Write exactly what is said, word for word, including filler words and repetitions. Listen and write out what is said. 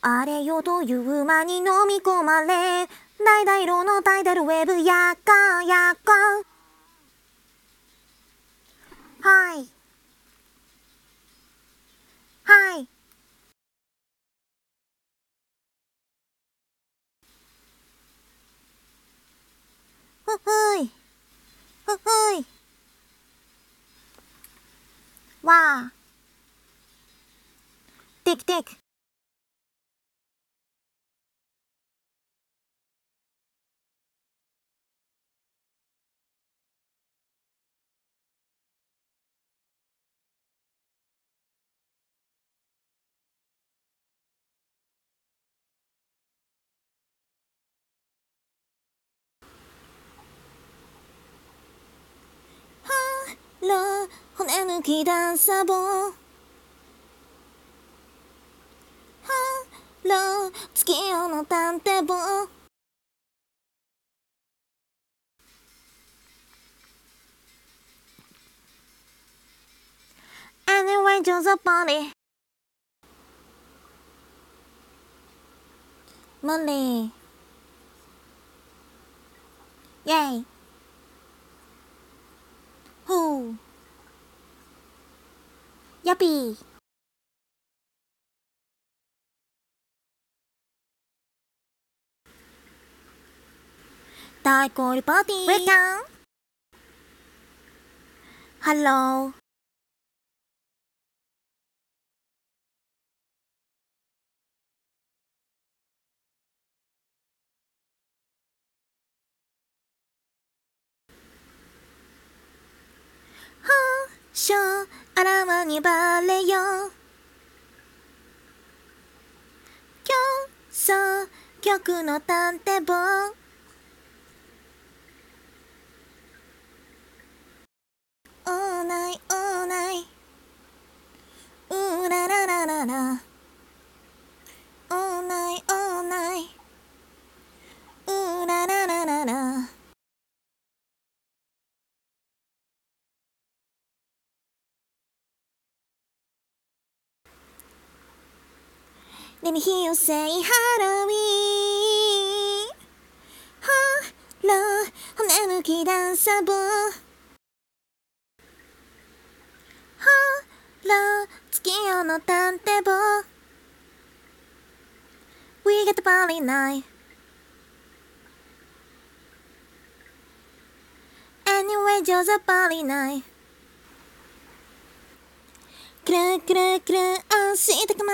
あれよという間に飲み込まれ、橙色のタイトルウェブやかやか。はいはい。ふふいふふいわあテクテク。ろ骨抜きダンサボーろ月夜の探偵簿 Anyway just a party マリーイェイほうヤピー大コールパーティーウェルカムハローショーあらわにバレよ競争曲の探偵簿オーナイオーナイうーらららららオーナイオーナイうーらららららLet me hear you say Halloween ハロー骨抜きダンサブハロー月夜の探偵簿 We get the party night Anyway just a party night くるくるくるあしたか